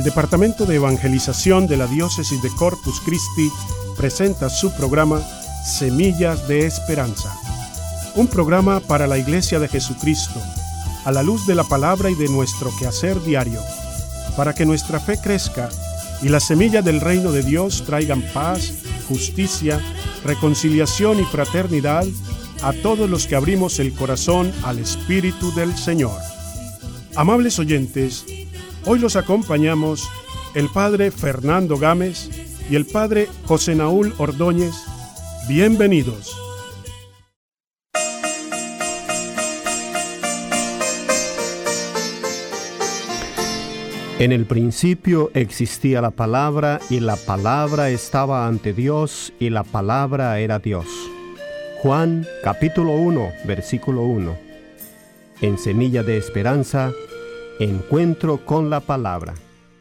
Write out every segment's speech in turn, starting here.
El Departamento de Evangelización de la Diócesis de Corpus Christi presenta su programa Semillas de Esperanza, un programa para la Iglesia de Jesucristo, a la luz de la palabra y de nuestro quehacer diario, para que nuestra fe crezca y las semillas del reino de Dios traigan paz, justicia, reconciliación y fraternidad a todos los que abrimos el corazón al Espíritu del Señor. Amables oyentes, hoy los acompañamos el Padre Fernando Gámez y el Padre José Naúl Ordóñez. Bienvenidos. En el principio existía la palabra, y la palabra estaba ante Dios, y la palabra era Dios. Juan, capítulo 1, versículo 1. En Semilla de Esperanza, encuentro con la palabra.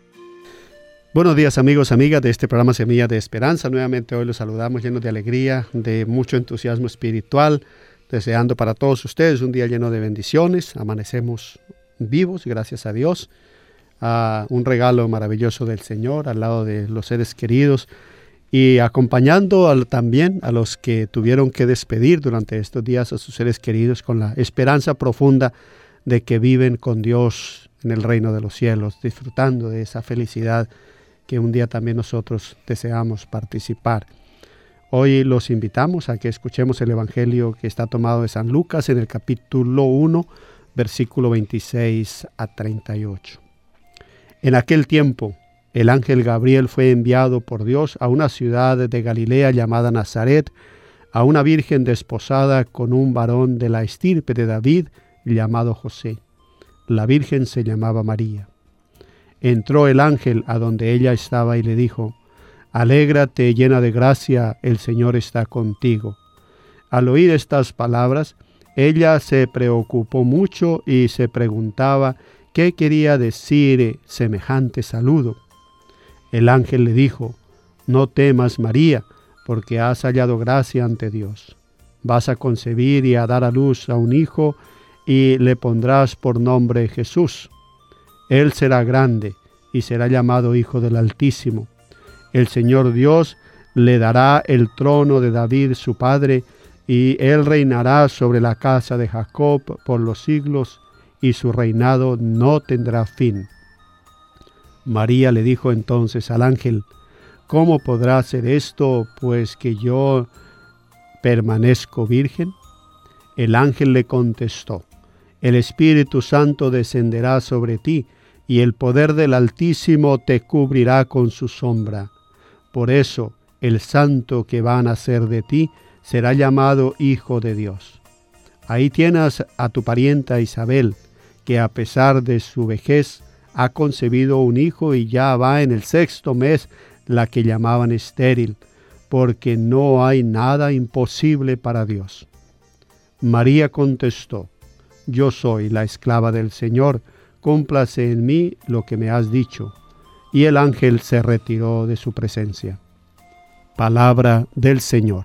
Buenos días, amigos, amigas de este programa Semilla de Esperanza. Nuevamente hoy los saludamos llenos de alegría, de mucho entusiasmo espiritual, deseando para todos ustedes un día lleno de bendiciones. Amanecemos vivos, gracias a Dios. Un regalo maravilloso del Señor al lado de los seres queridos y acompañando también a los que tuvieron que despedir durante estos días a sus seres queridos con la esperanza profunda de que viven con Dios en el reino de los cielos, disfrutando de esa felicidad que un día también nosotros deseamos participar. Hoy los invitamos a que escuchemos el Evangelio que está tomado de San Lucas en el capítulo 1, versículo 26 a 38. En aquel tiempo, el ángel Gabriel fue enviado por Dios a una ciudad de Galilea llamada Nazaret, a una virgen desposada con un varón de la estirpe de David llamado José. La virgen se llamaba María. Entró el ángel a donde ella estaba y le dijo: «Alégrate, llena de gracia, el Señor está contigo». Al oír estas palabras, ella se preocupó mucho y se preguntaba ¿qué quería decir semejante saludo? El ángel le dijo: «No temas, María, porque has hallado gracia ante Dios. Vas a concebir y a dar a luz a un hijo, y le pondrás por nombre Jesús. Él será grande y será llamado Hijo del Altísimo. El Señor Dios le dará el trono de David su padre, y él reinará sobre la casa de Jacob por los siglos, y su reinado no tendrá fin». María le dijo entonces al ángel: «¿Cómo podrá ser esto, pues que yo permanezco virgen?» El ángel le contestó: «El Espíritu Santo descenderá sobre ti, y el poder del Altísimo te cubrirá con su sombra. Por eso, el santo que va a nacer de ti será llamado Hijo de Dios. Ahí tienes a tu parienta Isabel, que a pesar de su vejez ha concebido un hijo y ya va en el 6º mes, la que llamaban estéril, porque no hay nada imposible para Dios». María contestó: «Yo soy la esclava del Señor, cúmplase en mí lo que me has dicho». Y el ángel se retiró de su presencia. Palabra del Señor.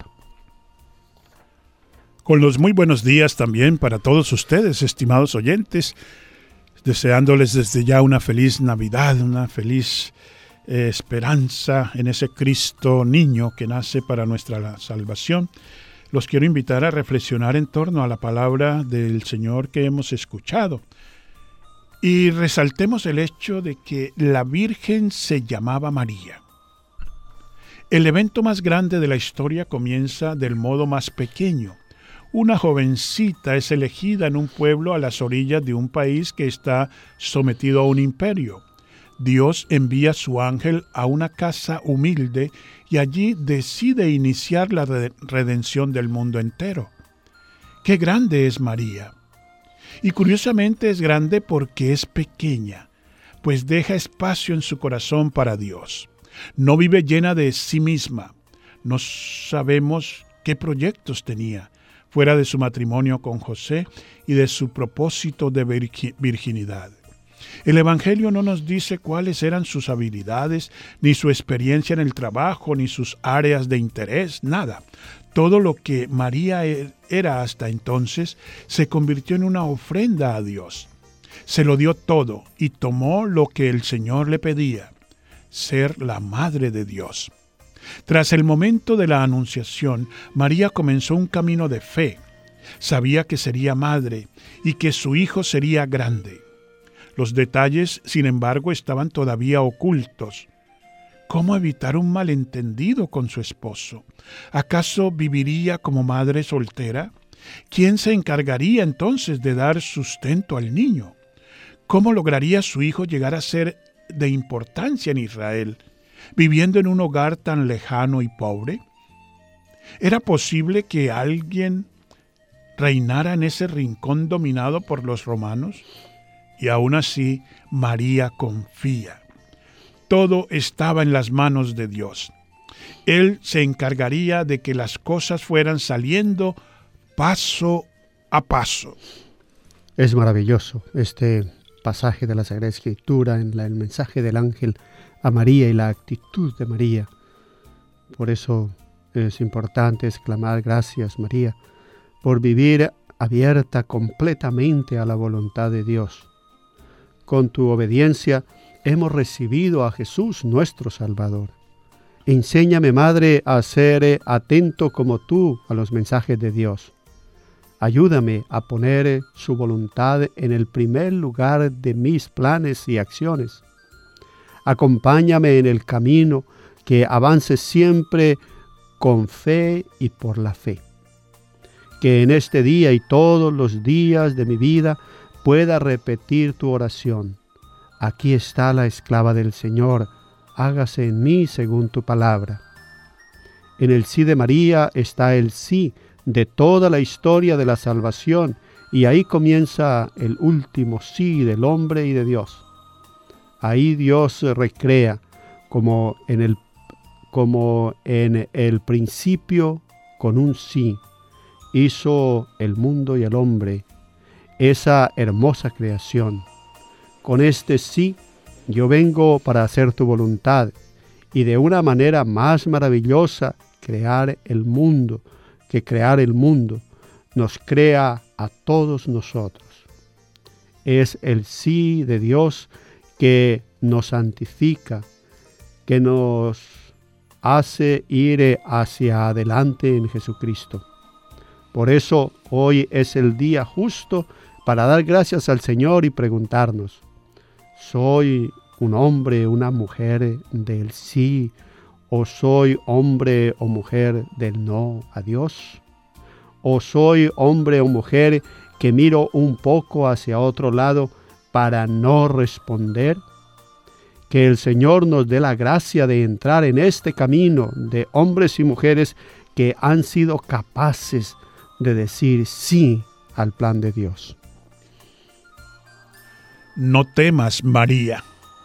Con los muy buenos días también para todos ustedes, estimados oyentes, deseándoles desde ya una feliz Navidad, una feliz esperanza en ese Cristo niño que nace para nuestra salvación. Los quiero invitar a reflexionar en torno a la palabra del Señor que hemos escuchado. Y resaltemos el hecho de que la Virgen se llamaba María. El evento más grande de la historia comienza del modo más pequeño. Una jovencita es elegida en un pueblo a las orillas de un país que está sometido a un imperio. Dios envía a su ángel a una casa humilde y allí decide iniciar la redención del mundo entero. ¡Qué grande es María! Y curiosamente es grande porque es pequeña, pues deja espacio en su corazón para Dios. No vive llena de sí misma. No sabemos qué proyectos tenía, fuera de su matrimonio con José y de su propósito de virginidad. El Evangelio no nos dice cuáles eran sus habilidades, ni su experiencia en el trabajo, ni sus áreas de interés, nada. Todo lo que María era hasta entonces se convirtió en una ofrenda a Dios. Se lo dio todo y tomó lo que el Señor le pedía, ser la Madre de Dios. Tras el momento de la anunciación, María comenzó un camino de fe. Sabía que sería madre y que su hijo sería grande. Los detalles, sin embargo, estaban todavía ocultos. ¿Cómo evitar un malentendido con su esposo? ¿Acaso viviría como madre soltera? ¿Quién se encargaría entonces de dar sustento al niño? ¿Cómo lograría su hijo llegar a ser de importancia en Israel, viviendo en un hogar tan lejano y pobre? ¿Era posible que alguien reinara en ese rincón dominado por los romanos? Y aún así, María confía. Todo estaba en las manos de Dios. Él se encargaría de que las cosas fueran saliendo paso a paso. Es maravilloso este pasaje de la Sagrada Escritura en el mensaje del ángel a María y la actitud de María. Por eso es importante exclamar gracias, María, por vivir abierta completamente a la voluntad de Dios. Con tu obediencia hemos recibido a Jesús, nuestro Salvador. Enséñame, Madre, a ser atento como tú a los mensajes de Dios. Ayúdame a poner su voluntad en el primer lugar de mis planes y acciones. Acompáñame en el camino, que avance siempre con fe y por la fe. Que en este día y todos los días de mi vida pueda repetir tu oración. Aquí está la esclava del Señor, hágase en mí según tu palabra. En el sí de María está el sí de toda la historia de la salvación, y ahí comienza el último sí del hombre y de Dios. Ahí Dios recrea, como en el principio, con un sí, hizo el mundo y el hombre, esa hermosa creación. Con este sí, yo vengo para hacer tu voluntad, y de una manera más maravillosa, crear el mundo, que crear el mundo nos crea a todos nosotros. Es el sí de Dios que nos santifica, que nos hace ir hacia adelante en Jesucristo. Por eso hoy es el día justo para dar gracias al Señor y preguntarnos, ¿soy un hombre, una mujer del sí, o soy hombre o mujer del no a Dios? ¿O soy hombre o mujer que miro un poco hacia otro lado para no responder? Que el Señor nos dé la gracia de entrar en este camino de hombres y mujeres que han sido capaces de decir sí al plan de Dios. No temas, María.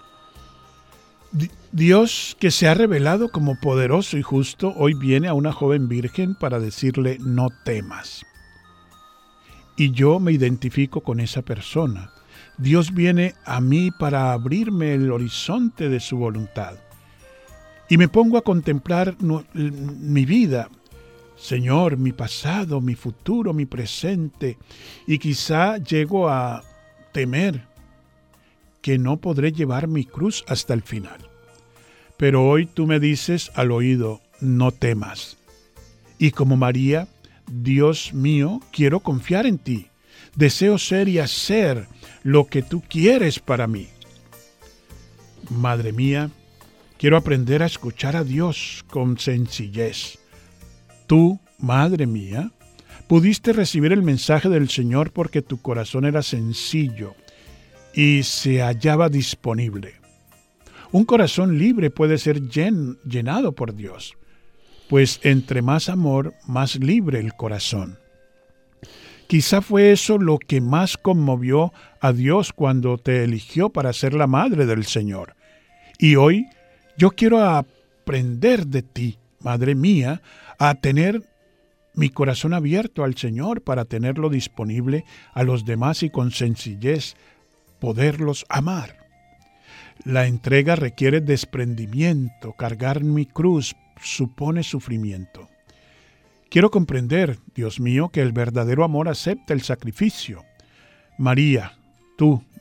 Dios, que se ha revelado como poderoso y justo, hoy viene a una joven virgen para decirle no temas. Y yo me identifico con esa persona. Dios viene a mí para abrirme el horizonte de su voluntad. Y me pongo a contemplar mi vida, Señor, mi pasado, mi futuro, mi presente, y quizá llego a temer que no podré llevar mi cruz hasta el final. Pero hoy tú me dices al oído, no temas. Y como María, Dios mío, quiero confiar en ti. Deseo ser y hacer lo que tú quieres para mí. Madre mía, quiero aprender a escuchar a Dios con sencillez. Tú, Madre mía, pudiste recibir el mensaje del Señor porque tu corazón era sencillo y se hallaba disponible. Un corazón libre puede ser llenado por Dios, pues entre más amor, más libre el corazón. Quizá fue eso lo que más conmovió a Dios cuando te eligió para ser la madre del Señor. Y hoy yo quiero aprender de ti, Madre mía, a tener mi corazón abierto al Señor para tenerlo disponible a los demás y con sencillez poderlos amar. La entrega requiere desprendimiento. Cargar mi cruz supone sufrimiento. Quiero comprender, Dios mío, que el verdadero amor acepta el sacrificio. María, tú,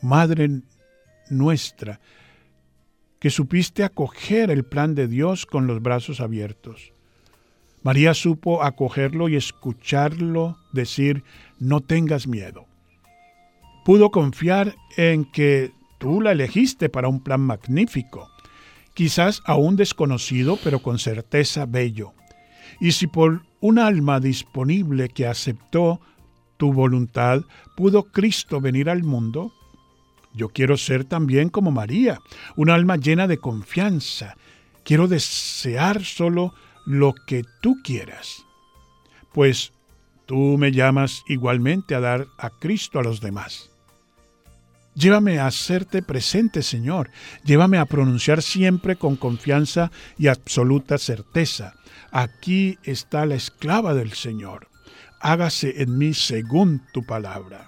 Madre nuestra, que supiste acoger el plan de Dios con los brazos abiertos. María supo acogerlo y escucharlo decir, no tengas miedo. Pudo confiar en que tú la elegiste para un plan magnífico, quizás aún desconocido, pero con certeza bello. Y si por un alma disponible que aceptó tu voluntad pudo Cristo venir al mundo, yo quiero ser también como María, un alma llena de confianza. Quiero desear solo lo que tú quieras, pues tú me llamas igualmente a dar a Cristo a los demás. Llévame a hacerte presente, Señor. Llévame a pronunciar siempre con confianza y absoluta certeza. Aquí está la esclava del Señor. Hágase en mí según tu palabra.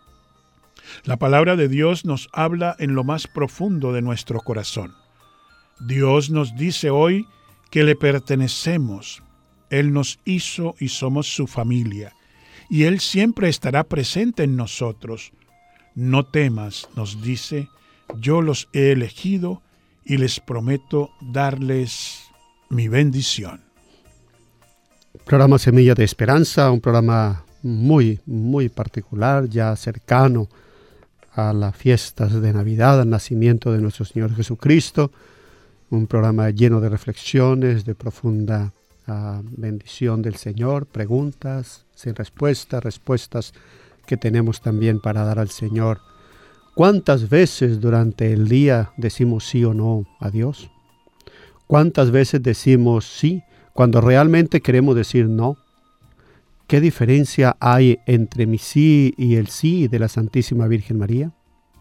La palabra de Dios nos habla en lo más profundo de nuestro corazón. Dios nos dice hoy que le pertenecemos. Él nos hizo y somos su familia, y Él siempre estará presente en nosotros. No temas, nos dice, yo los he elegido y les prometo darles mi bendición. Programa Semilla de Esperanza, un programa muy particular, ya cercano a las fiestas de Navidad, al nacimiento de nuestro Señor Jesucristo, un programa lleno de reflexiones, de profunda bendición del Señor, preguntas sin respuesta, respuestas que tenemos también para dar al Señor. ¿Cuántas veces durante el día decimos sí o no a Dios? ¿Cuántas veces decimos sí cuando realmente queremos decir no? ¿Qué diferencia hay entre mi sí y el sí de la Santísima Virgen María?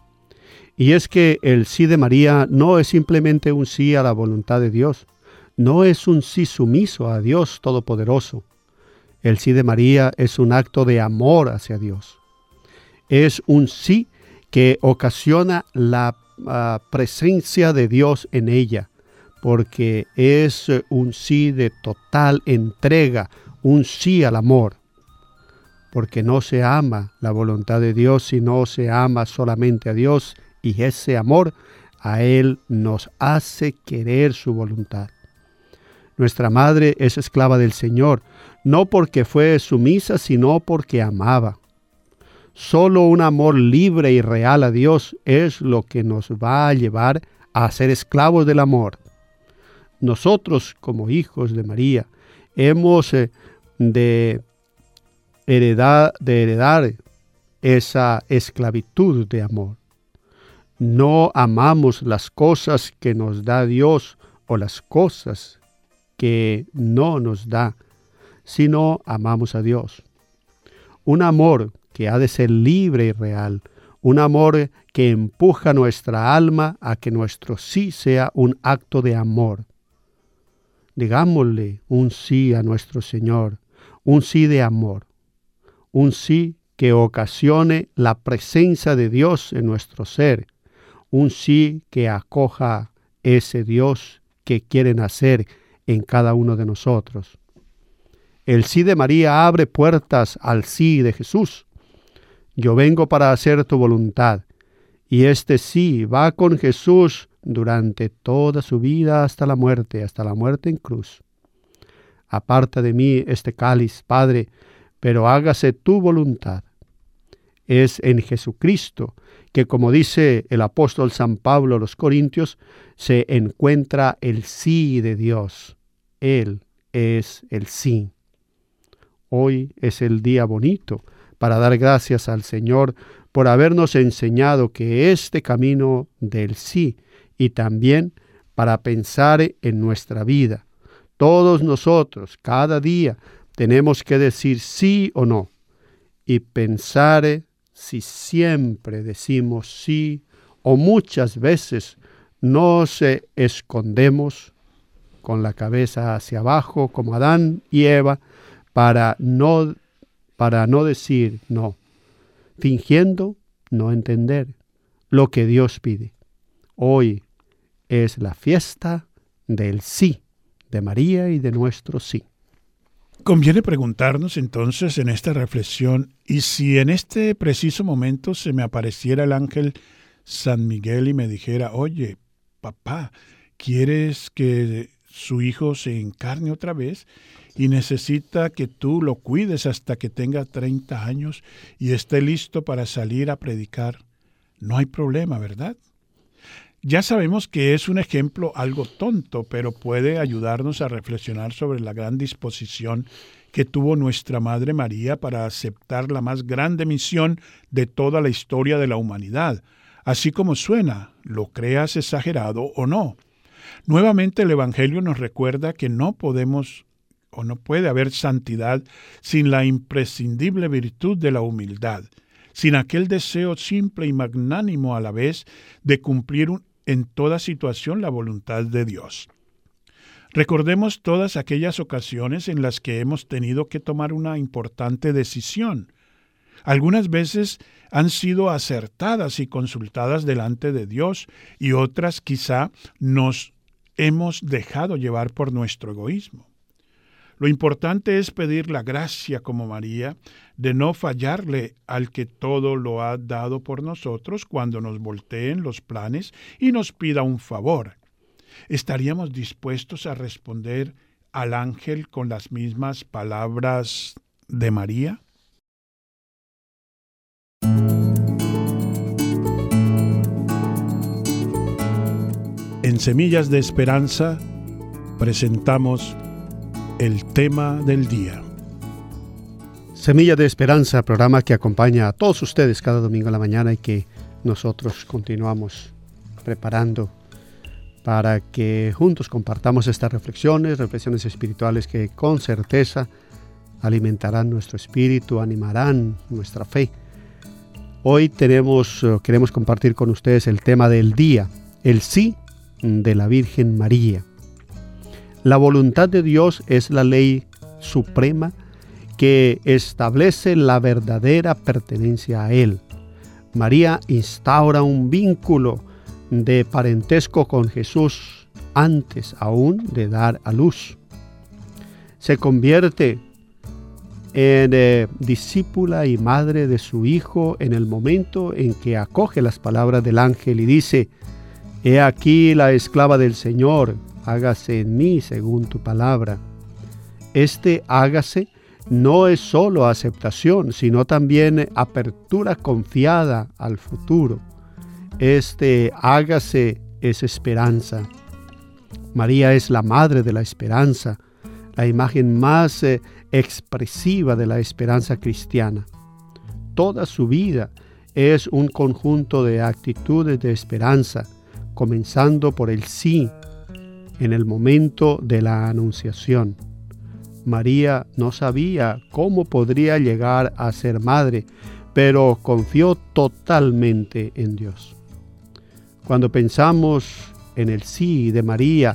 Y es que el sí de María no es simplemente un sí a la voluntad de Dios, no es un sí sumiso a Dios Todopoderoso. El sí de María es un acto de amor hacia Dios. Es un sí que ocasiona la presencia de Dios en ella, porque es un sí de total entrega, un sí al amor. Porque no se ama la voluntad de Dios, sino se ama solamente a Dios, y ese amor a Él nos hace querer su voluntad. Nuestra madre es esclava del Señor, no porque fue sumisa, sino porque amaba. Solo un amor libre y real a Dios es lo que nos va a llevar a ser esclavos del amor. Nosotros, como hijos de María, hemos de heredar esa esclavitud de amor. No amamos las cosas que nos da Dios o las cosas que no nos da, sino amamos a Dios. Un amor que ha de ser libre y real, un amor que empuja nuestra alma a que nuestro sí sea un acto de amor. Digámosle un sí a nuestro Señor, un sí de amor, un sí que ocasione la presencia de Dios en nuestro ser, un sí que acoja ese Dios que quiere nacer en cada uno de nosotros. El sí de María abre puertas al sí de Jesús. Yo vengo para hacer tu voluntad. Y este sí va con Jesús durante toda su vida hasta la muerte en cruz. Aparta de mí este cáliz, Padre, pero hágase tu voluntad. Es en Jesucristo que, como dice el apóstol San Pablo a los Corintios, se encuentra el sí de Dios. Él es el sí. Hoy es el día bonito para dar gracias al Señor por habernos enseñado que este camino del sí, y también para pensar en nuestra vida. Todos nosotros, cada día, tenemos que decir sí o no, y pensar si siempre decimos sí o muchas veces nos escondemos con la cabeza hacia abajo como Adán y Eva para no decir no, fingiendo no entender lo que Dios pide. Hoy es la fiesta del sí de María y de nuestro sí. Conviene preguntarnos entonces en esta reflexión, ¿y si en este preciso momento se me apareciera el ángel San Miguel y me dijera, oye, papá, ¿quieres que su hijo se encarne otra vez? Y necesita que tú lo cuides hasta que tenga 30 años y esté listo para salir a predicar. No hay problema, ¿verdad? Ya sabemos que es un ejemplo algo tonto, pero puede ayudarnos a reflexionar sobre la gran disposición que tuvo nuestra Madre María para aceptar la más grande misión de toda la historia de la humanidad. Así como suena, lo creas exagerado o no. Nuevamente el Evangelio nos recuerda que no podemos o no puede haber santidad sin la imprescindible virtud de la humildad, sin aquel deseo simple y magnánimo a la vez de cumplir en toda situación la voluntad de Dios. Recordemos todas aquellas ocasiones en las que hemos tenido que tomar una importante decisión. Algunas veces han sido acertadas y consultadas delante de Dios, y otras quizá nos hemos dejado llevar por nuestro egoísmo. Lo importante es pedir la gracia, como María, de no fallarle al que todo lo ha dado por nosotros cuando nos volteen los planes y nos pida un favor. ¿Estaríamos dispuestos a responder al ángel con las mismas palabras de María? En Semillas de Esperanza presentamos el tema del día. Semilla de Esperanza, programa que acompaña a todos ustedes cada domingo a la mañana y que nosotros continuamos preparando para que juntos compartamos estas reflexiones espirituales que con certeza alimentarán nuestro espíritu, animarán nuestra fe. Hoy queremos compartir con ustedes el tema del día, el sí de la Virgen María. La voluntad de Dios es la ley suprema que establece la verdadera pertenencia a Él. María instaura un vínculo de parentesco con Jesús antes aún de dar a luz. Se convierte en discípula y madre de su Hijo en el momento en que acoge las palabras del ángel y dice: «He aquí la esclava del Señor, hágase en mí según tu palabra». Este hágase no es solo aceptación, sino también apertura confiada al futuro. Este hágase es esperanza. María es la madre de la esperanza, la imagen más expresiva de la esperanza cristiana. Toda su vida es un conjunto de actitudes de esperanza, comenzando por el sí en el momento de la anunciación. María no sabía cómo podría llegar a ser madre, pero confió totalmente en Dios. Cuando pensamos en el sí de María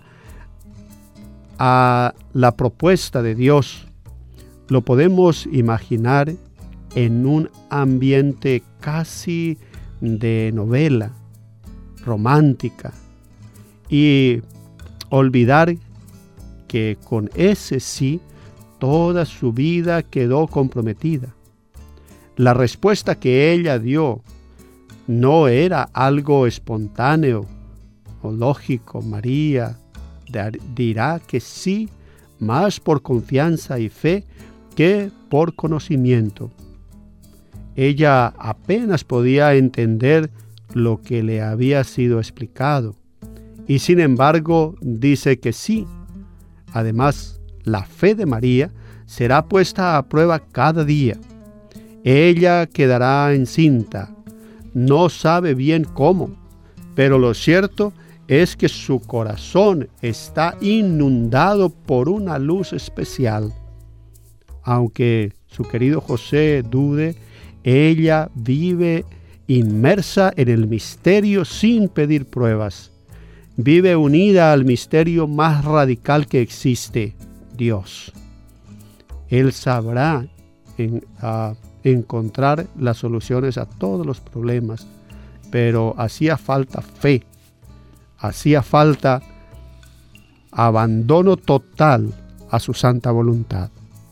a la propuesta de Dios, lo podemos imaginar en un ambiente casi de novela romántica y olvidar que con ese sí toda su vida quedó comprometida. La respuesta que ella dio no era algo espontáneo o lógico. María dirá que sí, más por confianza y fe que por conocimiento. Ella apenas podía entender lo que le había sido explicado, y sin embargo dice que sí. Además, la fe de María será puesta a prueba cada día. Ella quedará encinta. No sabe bien cómo, pero lo cierto es que su corazón está inundado por una luz especial. Aunque su querido José dude, ella vive inmersa en el misterio sin pedir pruebas. Vive unida al misterio más radical que existe, Dios. Él sabrá encontrar las soluciones a todos los problemas, pero hacía falta fe, hacía falta abandono total a su santa voluntad.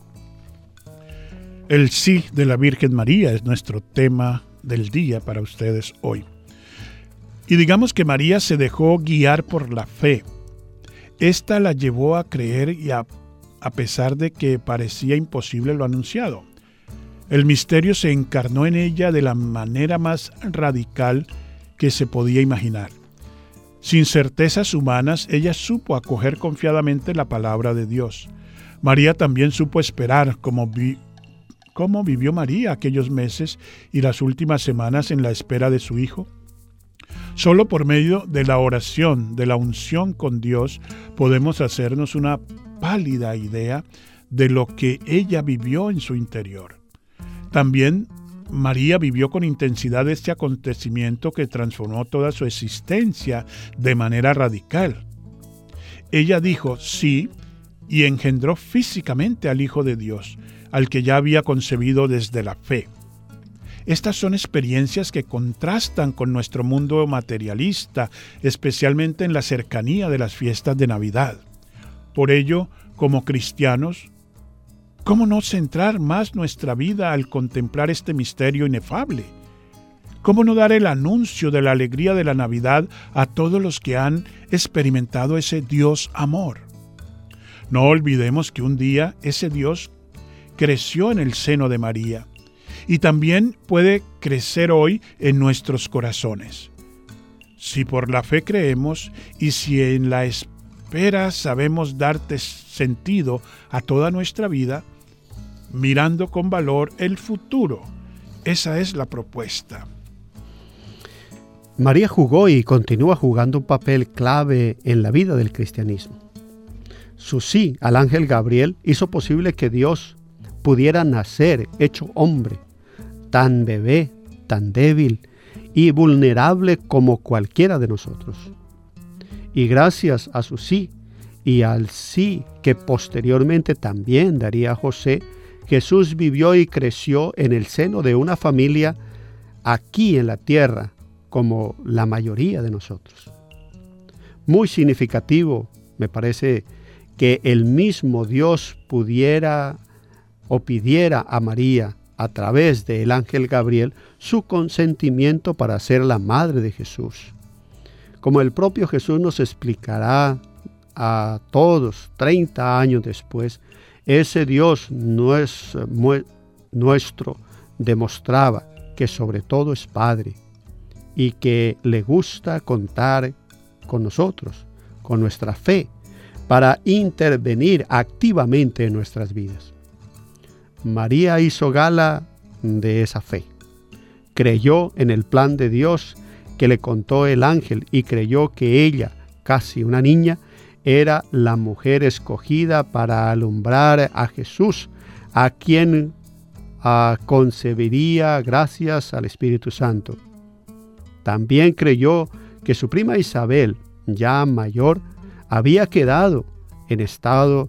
El sí de la Virgen María es nuestro tema del día para ustedes hoy. Y digamos que María se dejó guiar por la fe. Esta la llevó a creer y a pesar de que parecía imposible lo anunciado. El misterio se encarnó en ella de la manera más radical que se podía imaginar. Sin certezas humanas, ella supo acoger confiadamente la palabra de Dios. María también supo esperar, como vivió María aquellos meses y las últimas semanas en la espera de su hijo. Solo por medio de la oración, de la unción con Dios, podemos hacernos una pálida idea de lo que ella vivió en su interior. También María vivió con intensidad este acontecimiento que transformó toda su existencia de manera radical. Ella dijo sí y engendró físicamente al Hijo de Dios, al que ya había concebido desde la fe. Estas son experiencias que contrastan con nuestro mundo materialista, especialmente en la cercanía de las fiestas de Navidad. Por ello, como cristianos, ¿cómo no centrar más nuestra vida al contemplar este misterio inefable? ¿Cómo no dar el anuncio de la alegría de la Navidad a todos los que han experimentado ese Dios amor? No olvidemos que un día ese Dios creció en el seno de María y también puede crecer hoy en nuestros corazones. Si por la fe creemos y si en la espera sabemos dar sentido a toda nuestra vida, mirando con valor el futuro. Esa es la propuesta. María jugó y continúa jugando un papel clave en la vida del cristianismo. Su sí al ángel Gabriel hizo posible que Dios pudiera nacer hecho hombre, tan bebé, tan débil y vulnerable como cualquiera de nosotros. Y gracias a su sí y al sí que posteriormente también daría a José, Jesús vivió y creció en el seno de una familia aquí en la tierra, como la mayoría de nosotros. Muy significativo, me parece, que el mismo Dios pudiera o pidiera a María, a través del ángel Gabriel, su consentimiento para ser la madre de Jesús. Como el propio Jesús nos explicará a todos 30 años después, ese Dios nuestro demostraba que sobre todo es Padre y que le gusta contar con nosotros, con nuestra fe, para intervenir activamente en nuestras vidas. María hizo gala de esa fe. Creyó en el plan de Dios que le contó el ángel y creyó que ella, casi una niña, era la mujer escogida para alumbrar a Jesús, a quien concebiría gracias al Espíritu Santo. También creyó que su prima Isabel, ya mayor, había quedado en estado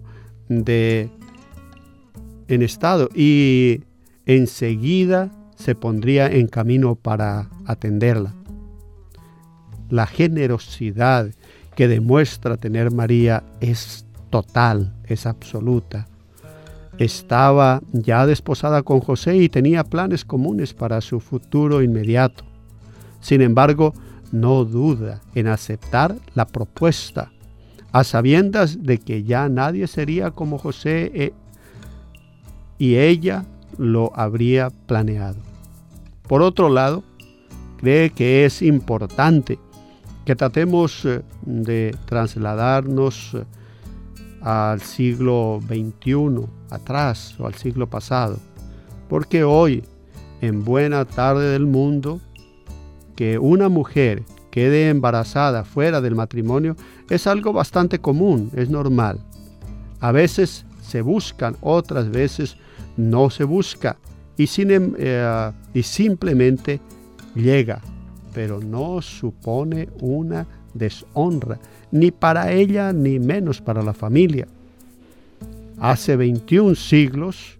y enseguida se pondría en camino para atenderla. La generosidad que demuestra tener María es total, es absoluta. Estaba ya desposada con José y tenía planes comunes para su futuro inmediato. Sin embargo, no duda en aceptar la propuesta, a sabiendas de que ya nadie sería como José y ella lo habría planeado. Por otro lado, cree que es importante que tratemos de trasladarnos al siglo XXI, atrás o al siglo pasado, porque hoy, en buena tarde del mundo, que una mujer quede embarazada fuera del matrimonio es algo bastante común, es normal. A veces se buscan, otras veces no se busca y simplemente llega, pero no supone una deshonra, ni para ella ni menos para la familia. Hace 21 siglos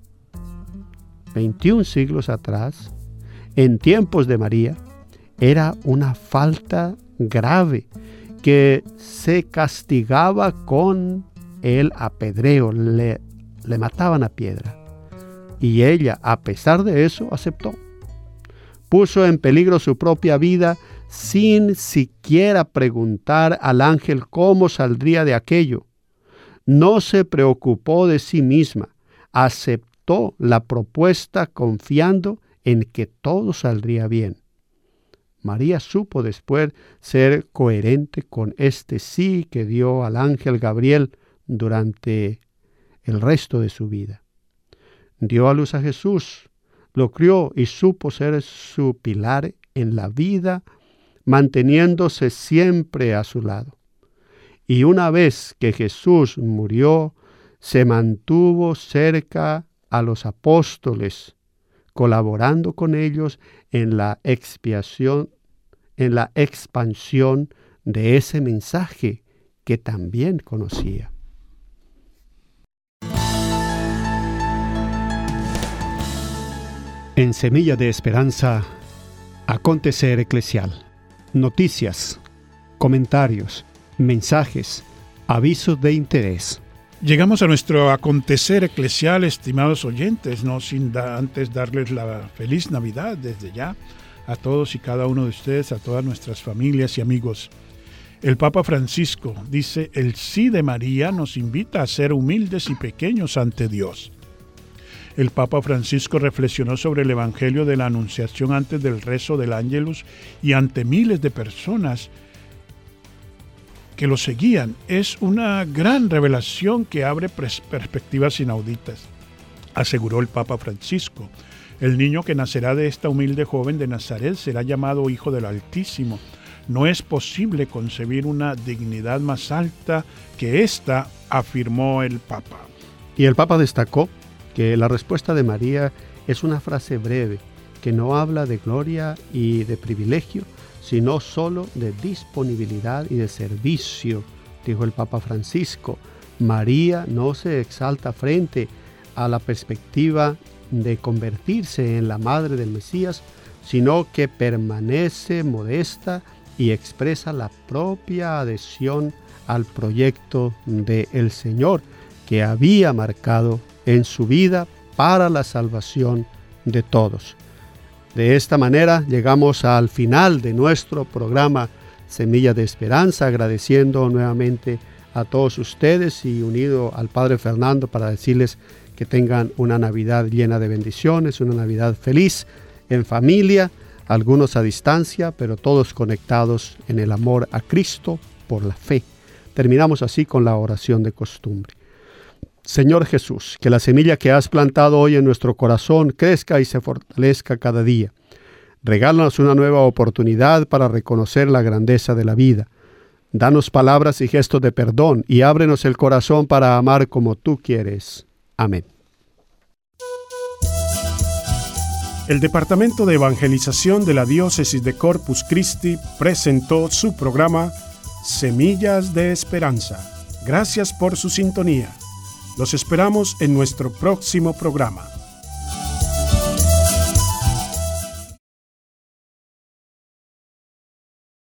atrás, en tiempos de María, era una falta grave que se castigaba con el apedreo, le mataban a piedra. Y ella, a pesar de eso, aceptó. puso en peligro su propia vida sin siquiera preguntar al ángel cómo saldría de aquello. No se preocupó de sí misma, aceptó la propuesta confiando en que todo saldría bien. María supo después ser coherente con este sí que dio al ángel Gabriel durante el resto de su vida. Dio a luz a Jesús, lo crió y supo ser su pilar en la vida, manteniéndose siempre a su lado. Y una vez que Jesús murió, se mantuvo cerca a los apóstoles, colaborando con ellos en la expansión de ese mensaje que también conocía. En Semilla de Esperanza, acontecer eclesial. Noticias, comentarios, mensajes, avisos de interés. Llegamos a nuestro acontecer eclesial, estimados oyentes, no sin antes darles la feliz Navidad desde ya a todos y cada uno de ustedes, a todas nuestras familias y amigos. El Papa Francisco dice: el sí de María nos invita a ser humildes y pequeños ante Dios. El Papa Francisco reflexionó sobre el Evangelio de la Anunciación antes del rezo del Ángelus y ante miles de personas que lo seguían. Es una gran revelación que abre perspectivas inauditas, aseguró el Papa Francisco. El niño que nacerá de esta humilde joven de Nazaret será llamado Hijo del Altísimo. No es posible concebir una dignidad más alta que esta, afirmó el Papa. Y el Papa destacó que la respuesta de María es una frase breve, que no habla de gloria y de privilegio, sino solo de disponibilidad y de servicio, dijo el Papa Francisco. María no se exalta frente a la perspectiva de convertirse en la madre del Mesías, sino que permanece modesta y expresa la propia adhesión al proyecto del Señor que había marcado en su vida para la salvación de todos. De esta manera llegamos al final de nuestro programa Semilla de Esperanza, agradeciendo nuevamente a todos ustedes y unido al Padre Fernando para decirles que tengan una Navidad llena de bendiciones, una Navidad feliz, en familia, algunos a distancia, pero todos conectados en el amor a Cristo por la fe. Terminamos así con la oración de costumbre. Señor Jesús, que la semilla que has plantado hoy en nuestro corazón crezca y se fortalezca cada día. Regálanos una nueva oportunidad para reconocer la grandeza de la vida. Danos palabras y gestos de perdón y ábrenos el corazón para amar como tú quieres. Amén. El Departamento de Evangelización de la Diócesis de Corpus Christi presentó su programa Semillas de Esperanza. Gracias por su sintonía. Los esperamos en nuestro próximo programa.